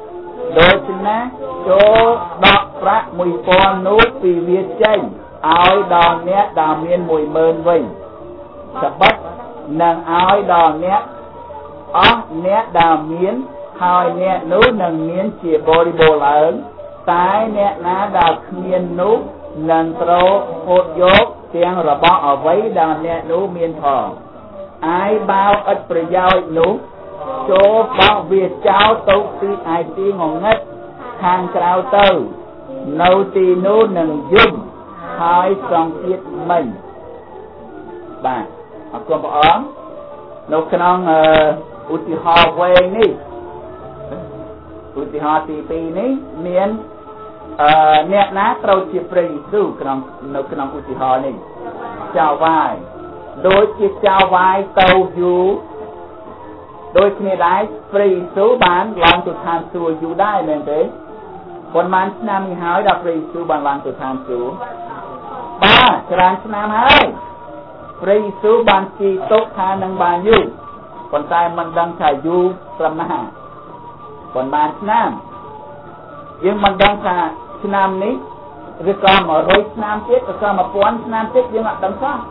ដូច្នេះចូលដកប្រាក់មួយពាន់នោះពីវាចេញឲ្យដល់អ្នកដែលមានមួយម៉ឺនវិញត្បិតនឹងឲ្យដល់អ្នកអស់អ្នកដែលមានហើយអ្នកនោះនឹងមានជាបរិបូរណ៍ឡើងតែអ្នកណាដែលគ្មាននោះនឹងត្រូវហូតយកទាំងរបស់អ្វីដែលអ្នកនោះមានផងឯបើឥតប្រយោជន៍នោះចូលបោះវាចោលទៅទីឯទីងងឹតខាងក្រៅទៅនៅទីនោះនឹងយំហើយសង្កេតមិញបាទអរគុណព្រះអង្គនៅក្នុងឧទាហរណ៍វែងនេះឧទាហរណ៍ទីពីរនេះមានអឺអ្នកណាត្រូវជាព្រះយេស៊ូវក្នុងនៅក្នុងឧទាហរណ៍នេះចៅវាយដូចជាចៅវាយទៅយូរដូចគ្នាដែរព្រះយេស៊ូវបានឡើងទៅឋានសួគ៌យូរដែរមែនទេប៉ុន្មានឆ្នាំនេះហើយដល់ព្រះយេស៊ូវបានឡើងទៅឋានសួគ៌បាទច្រើនឆ្នាំហើយព្រះយេស៊ូវបានជឿទុកថានឹងបានយូរប៉ុន្តែមិនដឹងថាយូរត្រឹមណាប៉ុន្មានឆ្នាំយើងមិនដឹងថាឆ្នាំនេះឬក៏មួយរយឆ្នាំទៀតឬក៏មួយពាន់ឆ្នាំទៀតយើងអត់ដឹងសោះ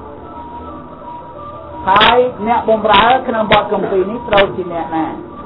ហើយអ្នកបម្រើក្នុងបទគម្ពីរនេះត្រូវជាអ្នកណា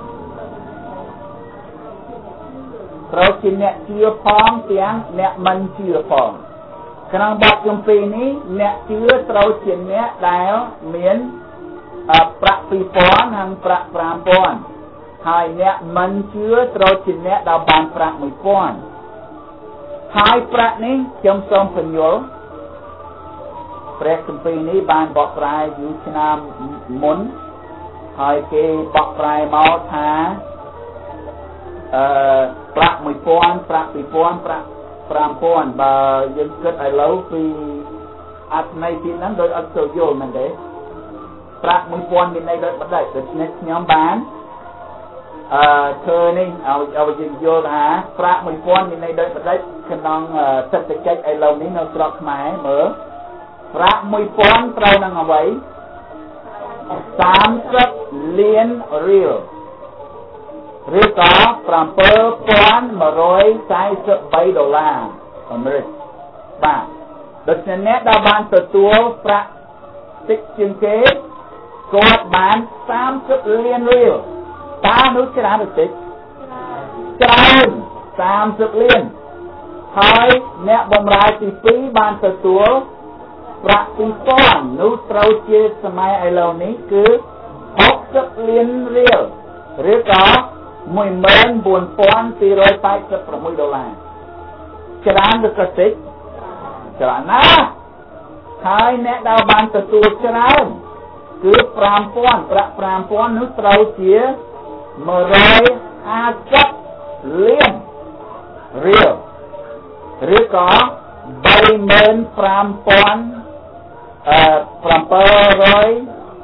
ត្រូវជាអ្នកជឿផងទាំងអ្នកមិនជឿផងក្នុងបទគម្ពីរនេះអ្នកជឿត្រូវជាអ្នកដែលមានប្រាក់ពីរពាន់និងប្រាក់ប្រាំពាន់ហើយអ្នកមិនជឿត្រូវជាអ្នកដែលបានប្រាក់មួយពាន់ហើយប្រាក់នេះខ្ញុំសូមបញ្យល់ព្រះគម្ពីរនេះបានបកប្រែយូរឆ្នាំមុនហើយគេបកប្រែមកថាអឺប្រាក់មួយពាន់ប្រាក់ពីរពាន់ប្រាក់ប្រាំពាន់បើយើងគិតឥឡូវពីអត្ថន័យទីហ្នឹងដោយអត់ចូលយល់មែនទេប្រាក់មួយពាន់មានន័យដូចបដិដូច្នេះខ្ញុំបានអឺធ្វើនេះឲ្យឲ្យយើងយល់ថាប្រាក់មួយពាន់មានន័យដូចបដិក្នុងសេដ្ឋកិច្ចឥឡូវនេះនៅស្រុកខ្មែរមើលប្រាក់មួយពាន់ត្រូវនឹងអ្វីសាមសិបលានរៀលឬក៏ប្រាំពាន់មួយរយសែសិបបីដុល្លារអាមេរិកបាទដូច្នេះអ្នកដែលបានទទួលប្រាក់តិចជាងគេគាត់បានសាមសិបលានរៀលតើនោះច្រើនឬតិចច្រើនសាមសិបលានហើយអ្នកបម្រើទីពីរបានទទួលប្រាក់ពីរពាន់នោះត្រូវជាសម័យឥឡូវនេះគឺហកសិបលានរៀលឬក៏មួយម៉ឺនបួនពាន់ពីររយប៉ែតសិបប្រាំមួយដុល្លារច្រើនឬក៏តិចច្រើនណាស់ហើយអ្នកដែលបានទទួលច្រើនគឺប្រាំពាន់ប្រាក់ប្រាំពាន់នោះត្រូវជាមួយរយហាសិបលានរៀលឬក៏បីម៉ឺនប្រាំពាន់អឺប្រាំពាន់រយ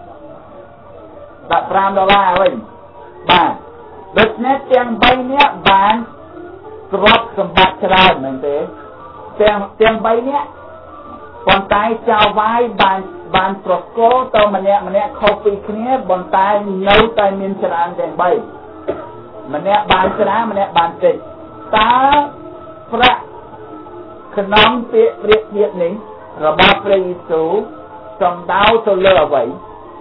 ដាក់ប្រាំដុល្លារវិញបាទដូច្នេះទាំងបីនាក់បានទ្រព្យសម្បត្តិច្រើនមែនទេទាំងទាំងបីនាក់ប៉ុន្តែចៅវាយបានបានប្រកល់ទៅម្នាក់ម្នាក់ខុសពីគ្នាប៉ុន្តែនៅតែមានច្រើនទាំងបីម្នាក់បានច្រើនម្នាក់បានតិចតើប្រាក់ក្នុងពាក្យប្រៀបធៀបនេះរបស់ព្រះយេស៊ូវសំដៅទៅលើអ្វី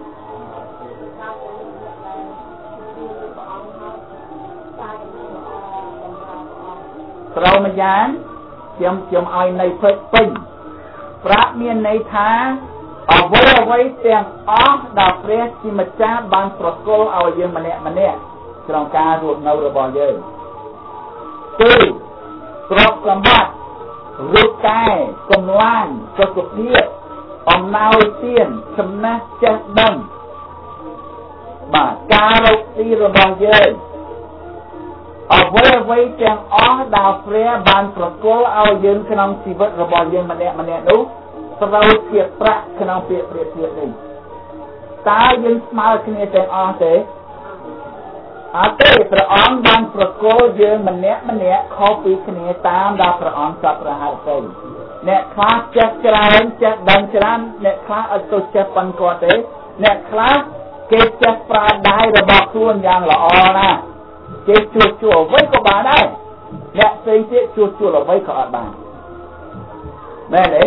ត្រូវម្យ៉ាងខ្ញុំខ្ញុំឲ្យន័យពេញពេញប្រាក់មានន័យថាអ្វីអ្វីទាំងអស់ដែលព្រះជាម្ចាស់បានប្រគល់ឲ្យយើងម្នាក់ម្នាក់ក្នុងការរស់នៅរបស់យើងគឺទ្រព្យសម្បត្តិរូបកាយកម្លាំងសុខភាពអំណោយទានចំណេះចេះដឹងបាទការរកស៊ីរបស់យើងអ្វីអ្វីទាំងអស់ដែលព្រះបានប្រគល់ឲ្យយើងក្នុងជីវិតរបស់យើងម្នាក់ម្នាក់នោះត្រូវជាប្រាក់ក្នុងពាក្យប្រៀបធៀបនេះតើយើងស្មើគ្នាទាំងអស់ទេអត់ទេព្រះអង្គបានប្រគល់យើងម្នាក់ម្នាក់ខុសពីគ្នាតាមដែលព្រះអង្គចាប់ប្រហែលទៅអ្នកខ្លះចេះច្រើនចេះដឹងច្រើនអ្នកខ្លះអត់ទៅចេះប៉ុនគាត់ទេអ្នកខ្លះគេចេះប្រើដៃរបស់ខ្លួនយ៉ាងល្អណាស់គេជួសជុលអ្វីក៏បានដែរអ្នកផ្សេងទៀតជួសជុលអ្វីក៏អត់បានមែនទេ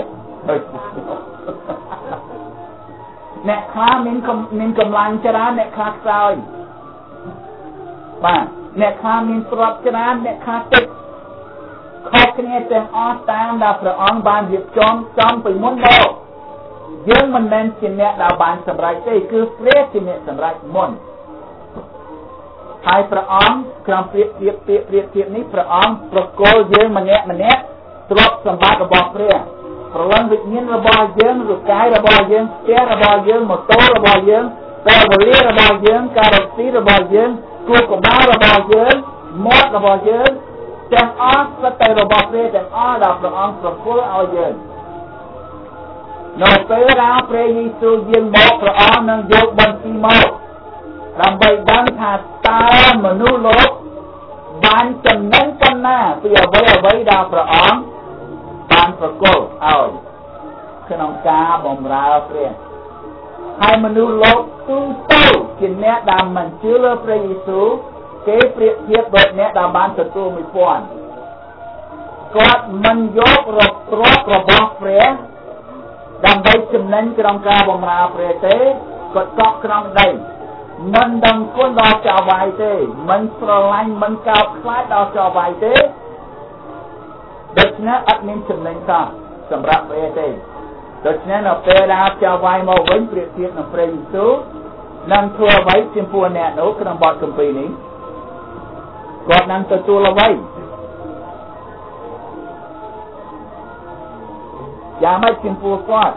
អ្នកខ្លះមានមានកម្លាំងច្រើនអ្នកខ្លះខ្សោយបាទអ្នកខ្លះមានទ្រព្យច្រើនអ្នកខ្លះតិចខុសគ្នាទាំងអស់តាមដែលព្រះអង្គបានរៀបចំចំពីមុនមកយើងមិនមែនជាអ្នកដែលបានសម្រេចទេគឺព្រះជាអ្នកសម្រេចមុនហើយព្រះអង្គក្រំព្រៀបធៀបពាក្យព្រៀបធៀបនេះព្រះអង្គប្រគល់យើងម្នាក់ម្នាក់ទ្រព្យសម្បត្តិរបស់ព្រះព្រលឹងវិញ្ញាណរបស់យើងរូបកាយរបស់យើងផ្ទះរបស់យើងម៉ូតូរបស់យើងពេលវេលារបស់យើងការរកស៊ីរបស់យើងគូកបារបស់យើងមាត់របស់យើងទាំងអស់ស្ទើររបស់ព្រះទាំងអស់ដែលព្រះអង្គប្រគល់ឲ្យយើងនៅពេលដែលព្រះយេស៊ូវយាងមកព្រះអង្គនឹងយកបន្ទីមកដើម្បីដឹងថាតើមនុស្សលោកបានចំណេញប៉ុណ្ណាពីអ្វីអ្វីដែលព្រះអង្គបានប្រគល់ឲ្យក្នុងការបម្រើព្រះហើយមនុស្សលោកទូទៅជាអ្នកដែលមិនជឿលើព្រះយេស៊ូវគេប្រៀបធៀបដូចអ្នកដែលបានទទួលមួយពាន់គាត់មិនយករកទ្រព្យរបស់ព្រះដើម្បីចំណេញក្នុងការបម្រើព្រះទេគាត់កក់ក្នុងដីមិនដឹងគុណដល់ចៅវាយទេមិនស្រឡាញ់មិនកោតខ្លាចដល់ចៅវាយទេដូច្នេះអត់មានចំណេញសោះសម្រាប់ព្រះទេដូច្នេះនៅពេលដែលចៅវាយមកវិញប្រៀបធៀបនឹងព្រះយេស៊ូវនឹងធ្វើអ្វីចំពោះអ្នកនោះក្នុងបទគម្ពីរនេះគាត់នឹងទទួលអ្វីយ៉ាងម៉េចចំពោះគាត់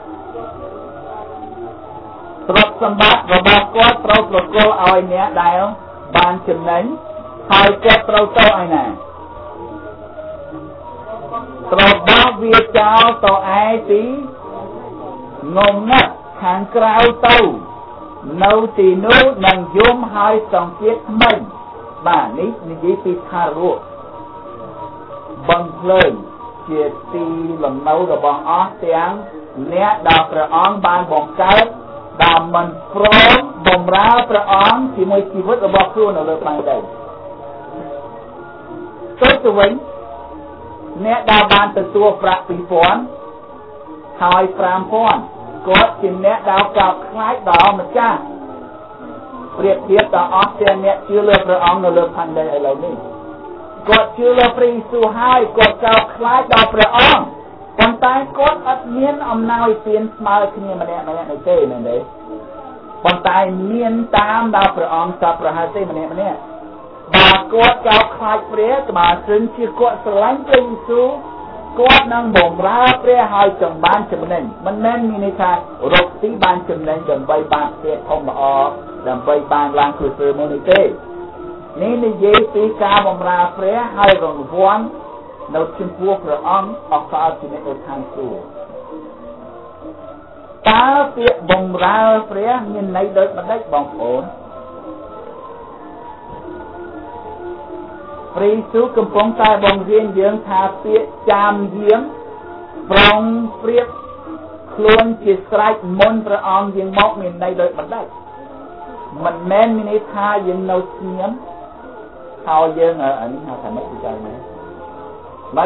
ទ្រព្យសម្បត្តិរបស់គាត់ត្រូវប្រគល់ឲ្យអ្នកដែលបានចំណេញហើយគាត់ត្រូវទៅឯណាត្រូវបោះវាចោលទៅឯទីងងឹតខាងក្រៅទៅនៅទីនោះនឹងយំហើយសង្កេតថ្មីបាទនេះនិយាយពីថារੂបង្ភ្លើងជាទីលំនៅរបស់អស់ទាំងអ្នកដែលព្រះអង្គបានបង្កើតដែលមិនព្រមបម្រើព្រះអង្គជាមួយជីវិតរបស់ខ្លួននៅលើផ្ទៃដីទៅទៅវិញអ្នកដែលបានទទួលប្រាក់ពីរពាន់ហើយប្រាំពាន់គាត់ជាអ្នកដែលកោតខ្លាចដល់ម្ចាស់ប្រៀបធៀបដល់អស់ទាំងអ្នកជឿលើព្រះអង្គនៅលើផែនដីឥឡូវនេះគាត់ជឿលើព្រះយេស៊ូវហើយគាត់កោតខ្លាចដល់ព្រះអង្គប៉ុន្តែគាត់អត់មានអំណោយទានស្មើគ្នាម្នាក់ម្នាក់នេះទេមែនទេប៉ុន្តែមានតាមដល់ព្រះអង្គសពប្រហែលទេម្នាក់ម្នាក់បើគាត់កោតខ្លាចព្រះស្មើសិនជាគាត់ស្រឡាញ់ព្រះយេស៊ូវគាត់នឹងបម្រើព្រះហើយចង់បានចំណេញមិនមែនមានន័យថារកទីបានចំណេញដើម្បីបានផ្ទះធំល្អដើម្បីបានឡើងគ្រួសារមួយនេះទេនេះនិយាយពីការបម្រើព្រះហើយរង្វាន់នៅចំពោះព្រះអង្គអកលជាអ្នកឋានសួគ៌តើពាក្យបម្រើព្រះមានន័យដូចម្ដេចបងប្អូនព្រះយេស៊ូវកំពុងតែបង្រៀនយើងថាពាក្យចាំយាមប្រងព្រៀបខ្លួនជាស្រេចមុនព្រះអង្គយើងមកមានន័យដូចម្ដេចមិនមែនមានន័យថាយើងនៅស្ងៀមហើយយើងអានេះហៅថាម៉េចទៅចា៎ម៉េចម៉េច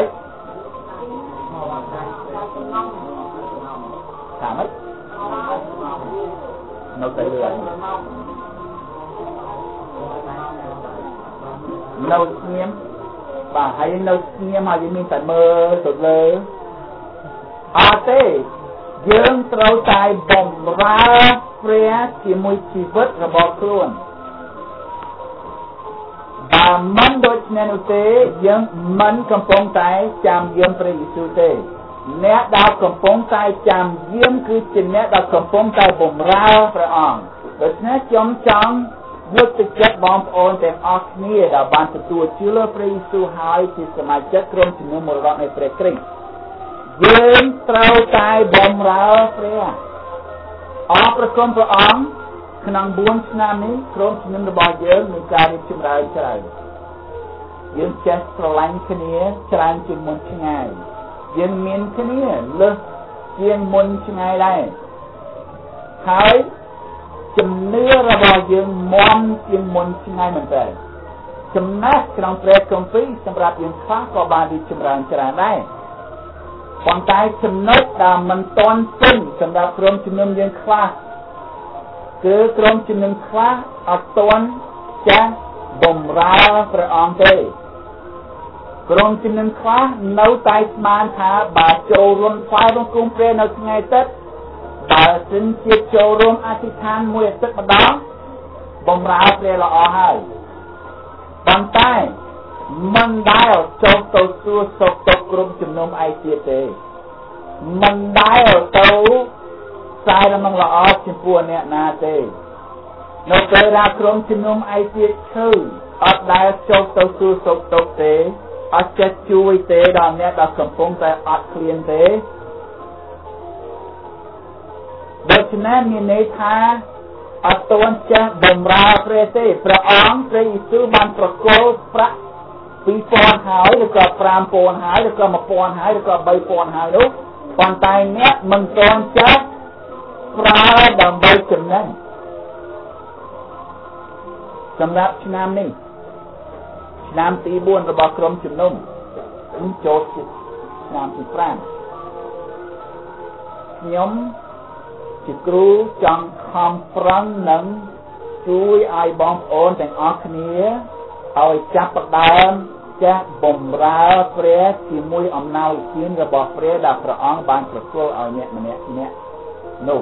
ថាម៉េចនៅតែលើនៅស្ងៀមបាទហើយនៅស្ងៀមហើយយើងមានតែមើលទៅលើអត់ទេយើងត្រូវតែបម្រើព្រះជាមួយជីវិតរបស់ខ្លួនបើមិនដូច្នេះនោះទេយើងមិនកំពុងតែចាំយាមព្រះយេស៊ូវទេអ្នកដែលកំពុងតែចាំយាមគឺជាអ្នកដែលកំពុងតែបម្រើព្រះអង្គដូច្នេះខ្ញុំចង់លើកទឹកចិត្តបងប្អូនទាំងអស់គ្នាដែលបានទទួលជឿលើព្រះយេស៊ូវហើយជាសមាជិកក្រុមជំនុំមរតកនៃព្រះគ្រីស្ទយើងត្រូវតែបម្រើព្រះអរព្រគុណព្រះអង្គក្នុងបួនឆ្នាំនេះក្រុមជំនុំរបស់យើងមានការរីកចម្រើនច្រើនយើងចេះស្រឡាញ់គ្នាច្រើនជាងមុនឆ្ងាយយើងមានគ្នាលើសជាងមុនឆ្ងាយដែរហើយជំនឿរបស់យើងមាំជាងមុនឆ្ងាយមែនទេចំណែកក្នុងព្រះគម្ពីរសម្រាប់យើងខ្លះក៏បានរីកចម្រើនច្រើនដែរប៉ុន្តែចំណុចដែលមិនទាន់ពេញសម្រាប់ក្រុមជំនុំយើងខ្លះគឺក្រុមជំនុំខ្លះអត់ទាន់ចាស់បំរើព្រះអង្គទេក្រុមជំនុំខ្លះនៅតែស្មានថាបើចូលរួមថ្វាយបង្គំព្រះនៅថ្ងៃទឹកបើសិនជាចូលរួមអធិដ្ឋានមួយអាទិត្យម្ដងបំរើព្រះល្អហើយប៉ុន្តែមិនដែលចូលទៅសួរសុខទុក្ខក្រុមជំនុំឯទៀតទេមិនដែលទៅផ្សាយដំណឹងល្អចំពោះអ្នកណាទេនៅពេលដែលក្រុមជំនុំឯទៀតឈឺអត់ដែលចូលទៅសួរសុខទុក្ខទេអត់ចេះជួយទេដល់អ្នកដែលកំពុងតែអត់ឃ្លានទេដូច្នេះមានន័យថាអត់ទាន់ចេះបំរើព្រះទេព្រះអង្គព្រះយេស៊ូវបានប្រគល់ប្រាក់ពីរពាន់ហើយឬក៏ប្រាំពាន់ហើយឬក៏មួយពាន់ហើយឬក៏បីពាន់ហើយនោះប៉ុន្តែអ្នកមិនទាន់ចេះប្រើដើម្បីចំណេញសម្រាប់ឆ្នាំនេះឆ្នាំទីបួនរបស់ក្រុមជំនុំខ្ញុំចូលឆ្នាំទីប្រាំខ្ញុំជាគ្រូចង់ខំប្រឹងនិងជួយឲ្យបងប្អូនទាំងអស់គ្នាឲ្យចាប់ផ្ដើមចេះបំរើព្រះជាមួយអំណោយទានរបស់ព្រះដែលព្រះអង្គបានប្រគល់ឲ្យអ្នកម្នាក់អ្នកនោះ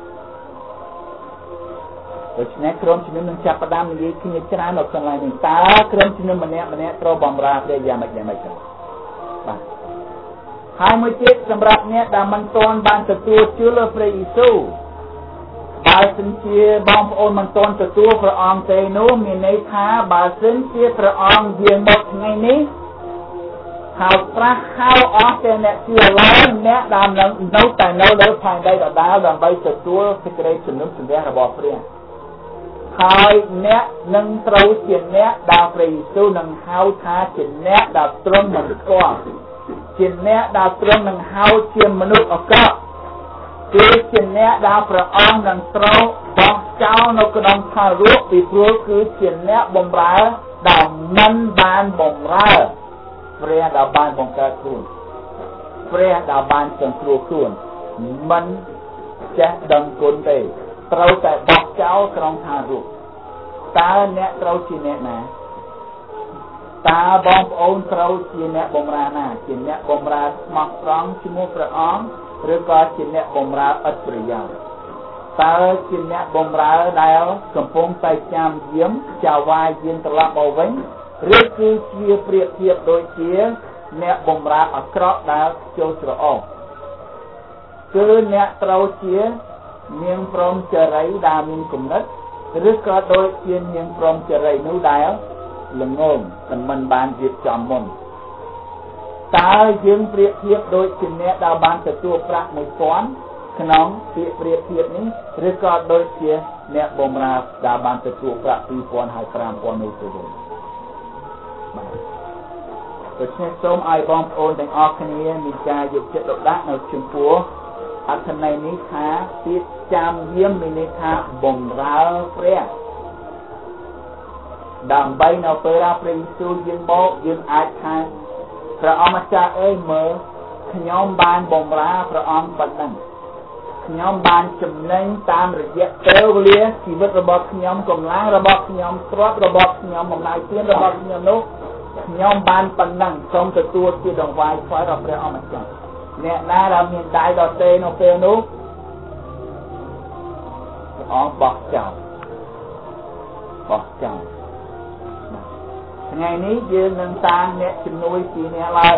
ដូច្នេះក្រុមជំនុំនឹងចាប់ផ្ដើមនិយាយគ្នាច្រើននៅកន្លែងនេះតើក្រុមជំនុំម្នាក់ម្នាក់ត្រូវបំរើព្រះយ៉ាងម៉េចយ៉ាងម៉េចបាទហើយមួយទៀតសម្រាប់អ្នកដែលមិនទាន់បានទទួលជឿលើព្រះយេស៊ូវបើសិនជាបងប្អូនមិនទាន់ទទួលព្រះអង្គទេនោះមានន័យថាបើសិនជាព្រះអង្គយាងមកថ្ងៃនេះហើយប្រះហៅអស់តែអ្នកជឿឡើយអ្នកដែលនៅនៅតែនៅលើផែនដីដដែលដើម្បីទទួលសេចក្តីជំនុំជម្រះរបស់ព្រះហើយអ្នកនឹងត្រូវជាអ្នកដែលព្រះយេស៊ូវនឹងហៅថាជាអ្នកដែលទ្រង់មិនស្គាល់ជាអ្នកដែលទ្រង់នឹងហៅជាមនុស្សអកតគឺជាអ្នកដែលព្រះអង្គនឹងត្រូវបោះចោលនៅក្នុងផារុពីព្រោះគឺជាអ្នកបំរើដែលមិនបានបំរើព្រះដែលបានបង្កើតខ្លួនព្រះដែលបានសង្គ្រោះខ្លួនមិនចេះដឹងគុណទេត្រូវតែបោះចោលក្នុងផារុតើអ្នកត្រូវជាអ្នកណាតើបងប្អូនត្រូវជាអ្នកបម្រើណាជាអ្នកបម្រើស្មោះត្រង់ជាមួយព្រះអង្គឬក៏ជាអ្នកបម្រើឥតប្រយោជន៍តើជាអ្នកបម្រើដែលកំពុងតែចាំយាមចាវាយយានត្រឡប់មកវិញឬគឺជាប្រៀបធៀបដូចជាអ្នកបម្រើអាក្រក់ដែលចូលច្រអូសគឺអ្នកត្រូវជានាងព្រមចរីដែលមានគំនិតឬក៏ដូចជានាងព្រមចរីនោះដែលល្ងងមិនមិនបានរៀបចំមុនតើយើងប្រៀបធៀបដូចជាអ្នកដែលបានទទួលប្រាក់មួយពាន់ក្នុងពាក្យប្រៀបធៀបនេះឬក៏ដូចជាអ្នកបម្រើដែលបានទទួលប្រាក់ពីរពាន់ហើយប្រាំពាន់នោះទៅវិញបាទដូច្នេះសូមឲ្យបងប្អូនទាំងអស់គ្នាមានការយកចិត្តទុកដាក់នៅចំពោះអត្ថន័យនេះថាពាក្យចាំយាមមានន័យថាបម្រើព្រះដើម្បីនៅពេលដែលព្រះយេស៊ូវយាងមកយើងអាចថាព្រះអង្គម្ចាស់អើយមើលខ្ញុំបានបម្រើព្រះអង្គប៉ុណ្ណឹងខ្ញុំបានចំណេញតាមរយៈពេលវេលាជីវិតរបស់ខ្ញុំកម្លាំងរបស់ខ្ញុំទ្រព្យរបស់ខ្ញុំអំណាចទានរបស់ខ្ញុំនោះខ្ញុំបានប៉ុណ្ណឹងសូមទទួលជាដង្វាយថ្វាយដល់ព្រះអង្គម្ចាស់អ្នកណាដែលមានដៃដតេនៅពេលនោះព្រះអង្គបោះចោលបោះចោលថ្ងៃនេះយើងនឹងតាំងអ្នកជំនួយពីអ្នកឡើង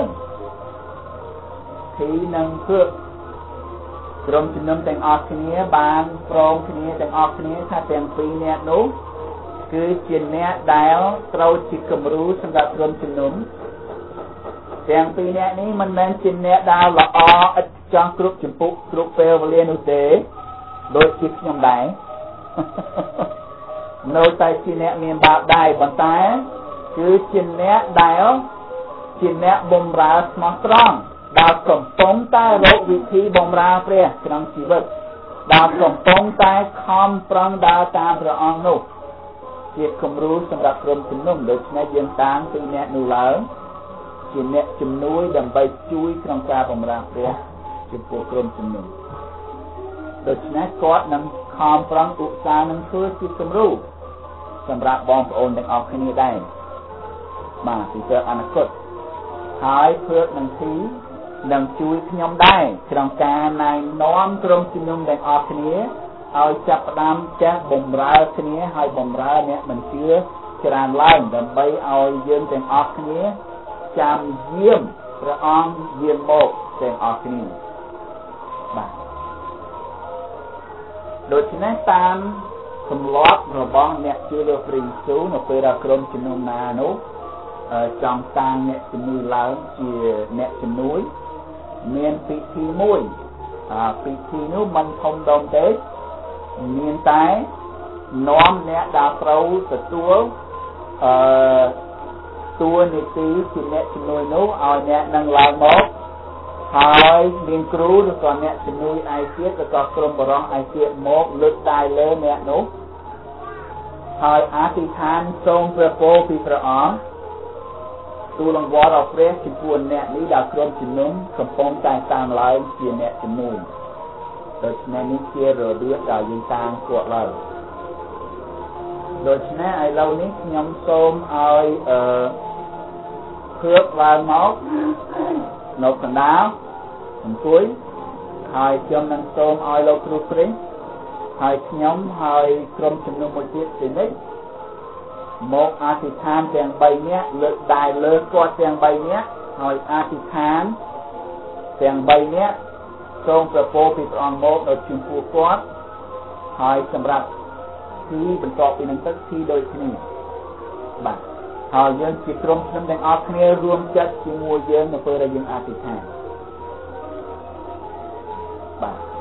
ទីនឹងគើក្រុមជំនុំទាំងអស់គ្នាបានព្រមគ្នាទាំងអស់គ្នាថាទាំងពីរអ្នកនោះគឺជាអ្នកដែលត្រូវជាគំរូសម្រាប់ក្រុមជំនុំទាំងពីរអ្នកនេះមិនមែនជាអ្នកដែលល្អឥតចង់គ្រប់ចម្ពុះគ្រប់ពេលវេលានោះទេដូចជាខ្ញុំដែរនៅតែជាអ្នកមានបាបដែរប៉ុន្តែគឺជាអ្នកដែលជាអ្នកបម្រើស្មោះត្រង់ដែលកំពុងតែរកវិធីបម្រើព្រះក្នុងជីវិតដែលកំពុងតែខំប្រឹងដើរតាមព្រះអង្គនោះជាគំរូសម្រាប់ក្រុមជំនុំដូច្នេះយើងតាំងពីអ្នកនោះឡើងជាអ្នកជំនួយដើម្បីជួយក្នុងការបម្រើព្រះចំពោះក្រុមជំនុំដូច្នេះគាត់នឹងខំប្រឹងឧស្សាហ៍នឹងធ្វើជាគំរូសម្រាប់បងប្អូនទាំងអស់គ្នាដែរបាទពីទៅអនាគតហើយភឿកនឹងទីនឹងជួយខ្ញុំដែរក្នុងការណែនាំក្រុមជំនុំទាំងអស់គ្នាឲ្យចាប់ផ្ដើមចេះបម្រើគ្នាហើយបម្រើអ្នកមិនជឿច្រើនឡើងដើម្បីឲ្យយើងទាំងអស់គ្នាចាំយាមព្រះអង្គយាមមកទាំងអស់គ្នាបាទដូច្នេះតាមទម្លាប់របស់អ្នកជឿលើព្រះយេស៊ូវនៅពេលដែលក្រុមជំនុំណានោះចង់តាំងអ្នកជំនួយឡើងជាអ្នកជំនួយមានពិធីមួយអាពិធីនោះមិនធំដុំទេមានតែនាំអ្នកដែលត្រូវទទួលអឺតួនាទីជាអ្នកជំនួយនោះឲ្យអ្នកនឹងឡើងមកហើយមានគ្រូឬក៏អ្នកជំនួយឯទៀតឬក៏ក្រុមបរិសុទ្ធឯទៀតមកលើកដៃលើអ្នកនោះហើយអធិដ្ឋានសូមព្រះពរពីព្រះអង្គទូលអង្វរដល់ព្រះចំពោះអ្នកនេះដែលក្រុមជំនុំកំពុងតែតាំងឡើងជាអ្នកជំនួយដូច្នេះនេះជារបៀបដែលយើងតាំងគាត់ឡើងដូច្នេះឥឡូវនេះខ្ញុំសូមឲ្យអឺភឿកឡើងមកនៅកណ្ដាលអង្គុយហើយខ្ញុំនឹងសូមឲ្យលោកគ្រូព្រិញហើយខ្ញុំហើយក្រុមជំនុំមួយទៀតទីនេះមកអធិដ្ឋានទាំងបីនាក់លើកដៃលើគាត់ទាំងបីនាក់ហើយអធិដ្ឋានទាំងបីនាក់សូមប្រពោពីព្រះអង្គមកនៅចំពោះគាត់ហើយសម្រាប់ទីបន្ទាប់ពីនឹងទឹកទីដូចគ្នាបាទហើយយើងជាក្រុមជំនុំទាំងអស់គ្នារួមចិត្តជាមួយយើងនៅពេលដែលយើងអធិដ្ឋានបាទ